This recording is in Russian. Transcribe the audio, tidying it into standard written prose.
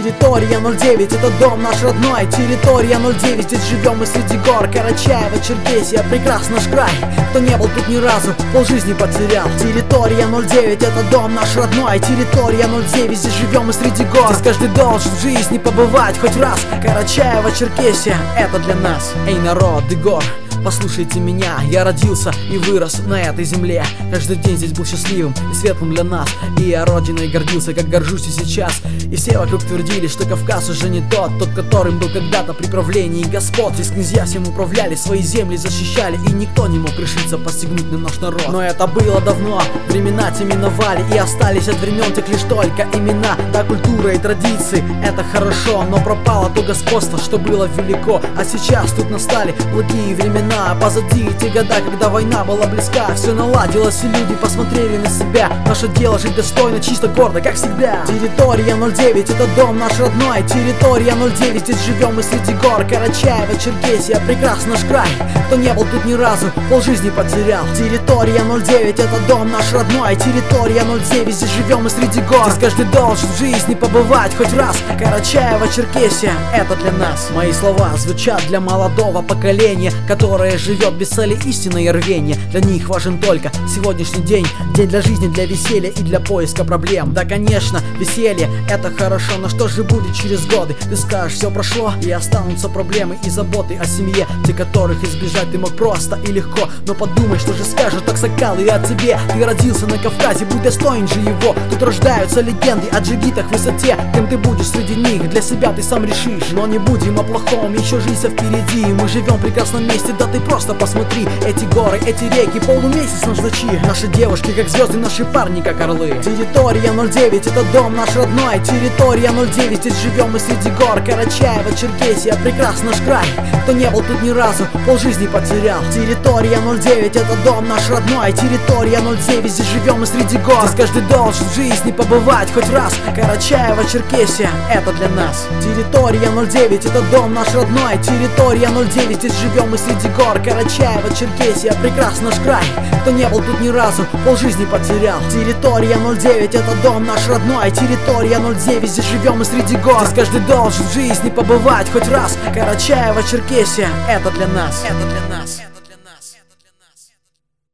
Территория 09, это дом наш родной. Территория 09, здесь живем мы среди гор. Карачаево, Черкесия, прекрасный наш край. Кто не был тут ни разу, полжизни потерял. Территория 09, это дом наш родной. Территория 09, здесь живем мы среди гор. Здесь каждый должен в жизни побывать хоть раз. Карачаево, Черкесия, это для нас. Эй, народ и гор, послушайте меня, я родился и вырос на этой земле. Каждый день здесь был счастливым и светлым для нас. И я родиной гордился, как горжусь и сейчас. И все вокруг твердили, что Кавказ уже не тот, которым был когда-то при правлении господ. Здесь князья всем управляли, свои земли защищали, и никто не мог решиться посягнуть на наш народ. Но это было давно, времена те миновали, и остались от времен тех лишь только имена. Да, культура и традиции, это хорошо, но пропало то господство, что было велико. А сейчас тут настали благие времена. Позади те года, когда война была близка. Все наладилось, и люди посмотрели на себя. Наше дело жить достойно, чисто, гордо, как всегда. Территория 09, это дом наш родной. Территория 09, здесь живем мы среди гор. Карачаево, Черкесия, прекрасный наш край. Кто не был тут ни разу, полжизни потерял. Территория 09, это дом наш родной. Территория 09, здесь живем мы среди гор. Здесь каждый должен в жизни побывать хоть раз. Карачаево, Черкесия, это для нас. Мои слова звучат для молодого поколения, которое живет без цели, истины и рвения. Для них важен только сегодняшний день. День для жизни, для веселья и для поиска проблем. Да, конечно, веселье это хорошо, но что же будет через годы? Ты скажешь, все прошло, и останутся проблемы и заботы о семье, те, которых избежать ты мог просто и легко. Но подумай, что же скажут аксакалы и о тебе. Ты родился на Кавказе, будь достоин же его. Тут рождаются легенды о джигитах в высоте. Кем ты будешь среди них, для себя ты сам решишь. Но не будем о плохом, еще жизнь впереди. Мы живем в прекрасном месте, да ты просто посмотри. Эти горы, эти реки, полумесяц наш ночи. Наши девушки как звезды, наши парни как орлы. Территория 09, это дом наш родной. Территория 09, здесь живем мы среди гор. Карачаево, Черкесия, прекрасный наш край. Кто не был тут ни разу, полжизни потерял. Территория 09, это дом наш родной. Территория 09, здесь живем мы среди гор. Здесь каждый должен в жизни побывать хоть раз. Карачаево, Черкесия, это для нас. Территория 09, это дом наш родной. Территория 09, здесь живем мы среди гор. Карачаево, Черкесия, прекрасный наш край. Кто не был тут ни разу, полжизни потерял. Территория 09, это дом наш родной. Территория 09, здесь живем мы среди гор. Здесь каждый должен в жизни побывать хоть раз. Карачаево, Черкесия, это для нас. Это для нас.